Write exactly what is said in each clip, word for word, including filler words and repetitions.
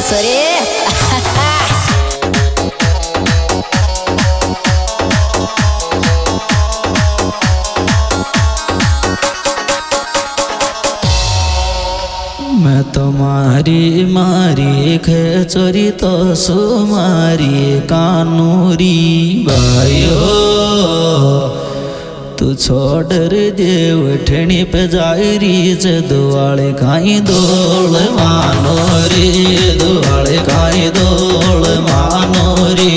सरे मैं तुम्हारी मारी खेचोरी तो सुमारी कानूरी भाइयो तू छोड़ रे देव ठेणी पे जाई रीच दुआले खाई दोल मानो रे दुआले खाई दोल मानो रे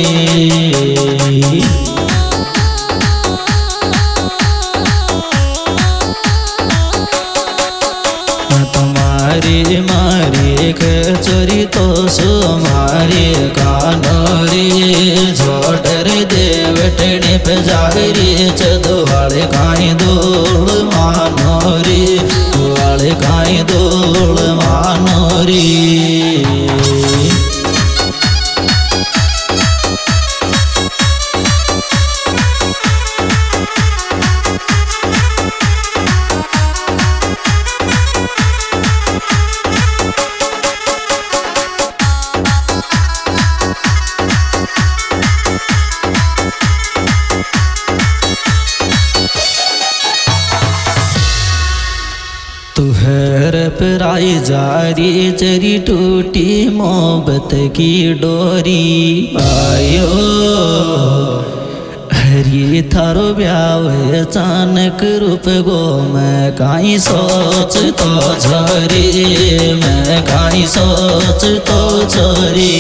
तुम्हारी मारी खेचोरी तो सुमारी कानोरी छोड़ देव टेणे पे जागरी चदवाले खाई दोल मानोरी दुआले खाई दोल मानोरी तुहर पराई जारी चरी टूटी मोहब्बत की डोरी आयो हरी थारो ब्याव अचानक रूप गो मैं काई सोच तो छोरी मैं काई सोच तो छोरी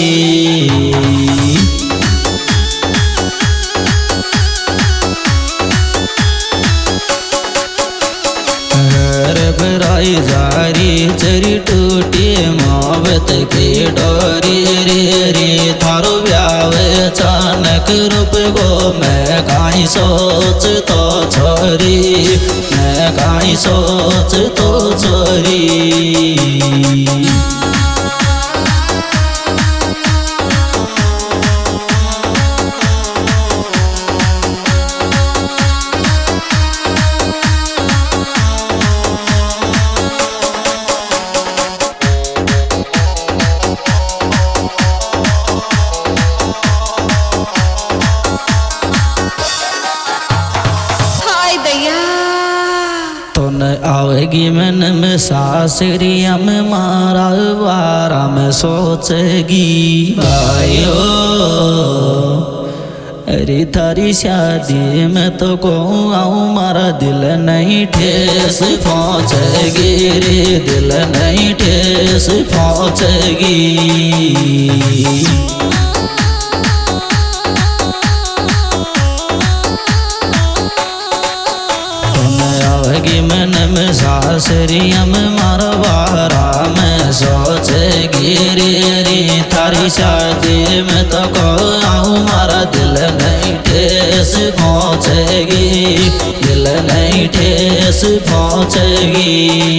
बराई जारी चरी टूटी मोहब्बत की डोरी रे रे थारो ब्याव अचानक रूप गो मैं काई सोच तो छोरी मैं काई सोच तो छोरी आवेगी मन में सासरिया में मारा वारा में सोचेगी भाइयो अरे थारी शादी में तो को आऊँ मारा दिल नहीं ठेस पहुँचेगी रे दिल नहीं ठेस पहुँचेगी मन में सासरिया में मारवारा में सोचेगी रे रे थारी शादी में तो को आऊँ मारा दिल नहीं ठेस पहुँचेगी दिल नहीं ठेस पहुँचेगी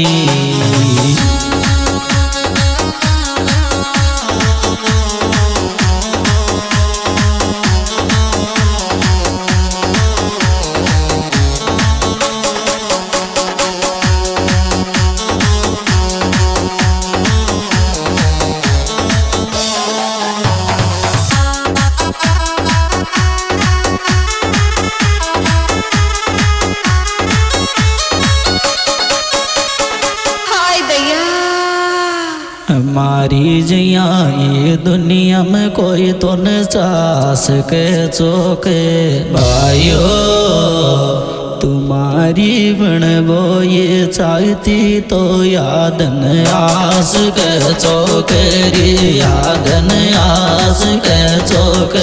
मारी जिया ये दुनिया में कोई तो न चास के चौके भाइयो तुम्हारी बन वो ये चाहती तो याद न आस के चौके रे याद न आस के चौके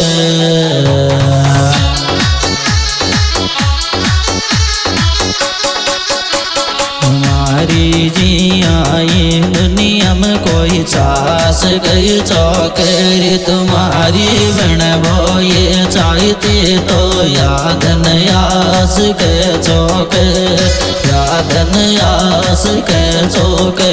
तुम्हारी जिया ये दुनिया में कोई चास गई चौकेरी तुम्हारी बन वो ये चाहती तो याद न आस के चौके याद न आस के चौके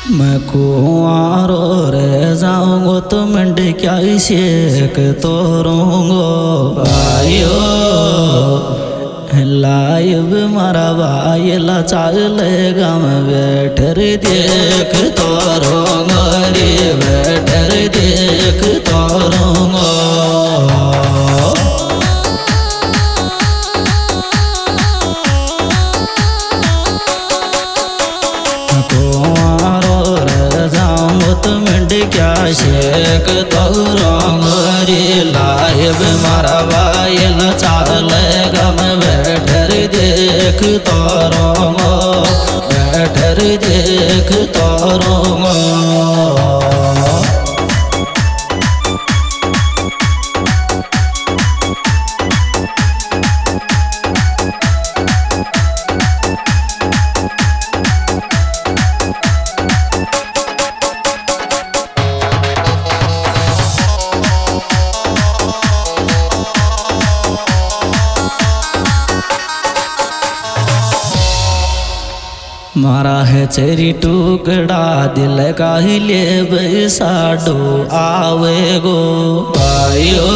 मैं कुआरो रह जाऊंगो तो मंड क्या शेख तोरूंगो भाइयो लाइव मारा भाई ला चालेगा मैं बैठर देख तोरूंगो रे बैठर देख तोरूंगो क्या शेख तोरूंगो रे लाइव मारा भाई ला चालेगा मैं बैठर देख तोरूंगो बैठर देख तोरूंगो मारा है चेरी टुकड़ा दिल का हिले बैसाडो आवे गो भाइयो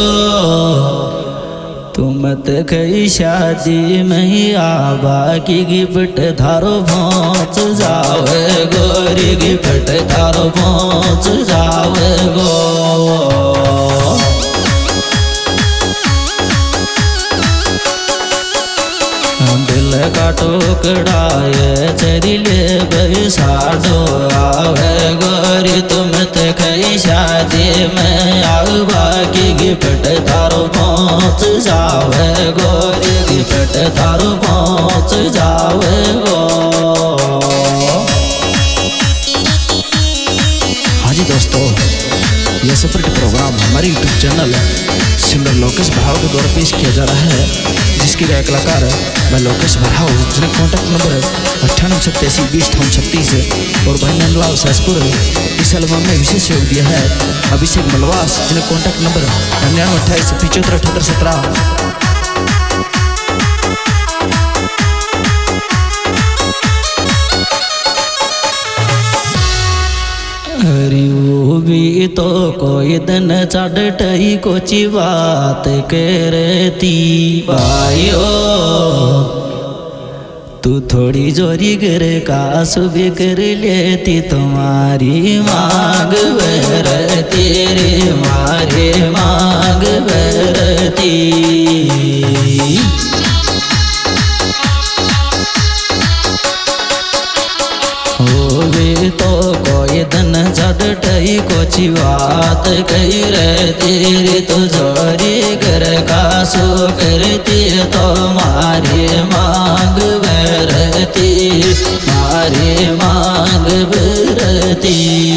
तुम तक शादी में आबा की गिफ्ट थारो पहुँच जावे गोरी गिफ्ट थारो पहुँच जावे गो दिल का टुकड़ा ये चरिले बैसाडो आवे गोरी तुम तक शादी में आबा की गिफ्ट थारो पहुँच जावे गोरी गिफ्ट थारो पहुँच जावे गो। हाँ जी दोस्तों, यह सेपरेट प्रोग्राम हमारे YouTube channel singer Lokesh Bhav के द्वारा पेश किया जा रहा है, जिसकी गायक कलाकार मैं लोकेश भाव, जिनका कॉन्टैक्ट नंबर है अट्ठानवे सत्तासी बीस अठावन छत्तीस और भाई नंदलाल सहसपुर। इस एल्बम में विशेष सहयोग दिया है अभिषेक मलवास, जिनका कॉन्टैक्ट नंबर निन्यानवे अट्ठाईस पिछहत्तर अठहत्तर सत्रह। हरियो भी तो कोई दिन चढ़ई कोची बात करती भाइयो तू थोड़ी जोरी गर का सुबह कर लेती तुम्हारी मांग बरती रे मारे मांग बरती होवे तो कोई दिन चढ़ई कोची बात कही रहती रे तो जोरी कर का सो करती तो मारी मांग बरती मारी मांग बरती।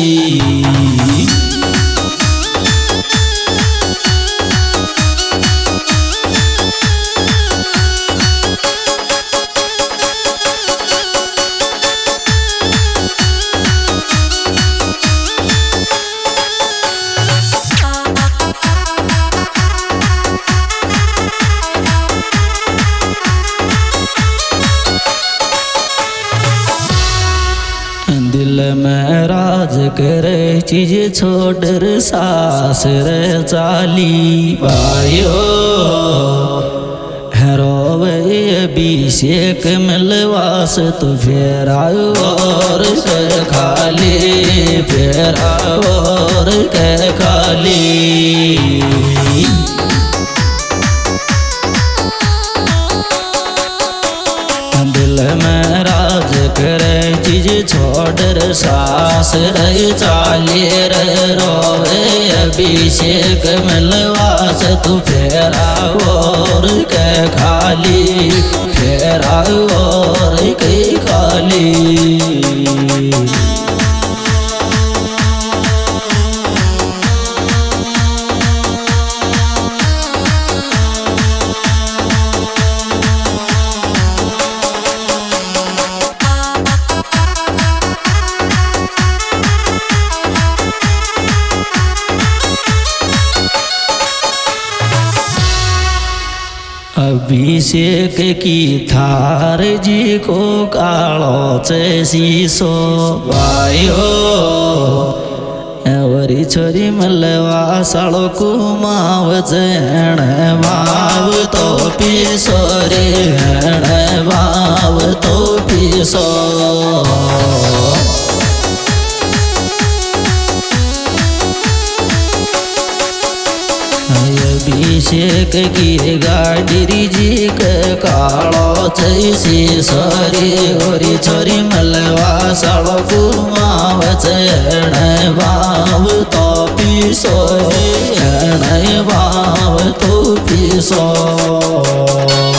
दिल में राज करे चीज छोड़ सास रे चाली भाइयो रोवे अभिषेक मिलवास तो फिर और से खाली फिर और के खाली दिल में राज करे चीज छोड़ सास रही चाली रे रोवे अभिषेक मिलवास तू फेरा और के खाली फेरा और के खाली। अभिषेक की थार जी को कालो शीशो वायो वरी छोरी मलवा सालो कुमाव जण वाव तो पीसो रे वाव तो पीसो अभिषेक की गाड़ी जी के कालो जैसी सोरी ओरी छोरी मलवा सालो कुमाव जण वाव तो पीसो वाव तो पीसो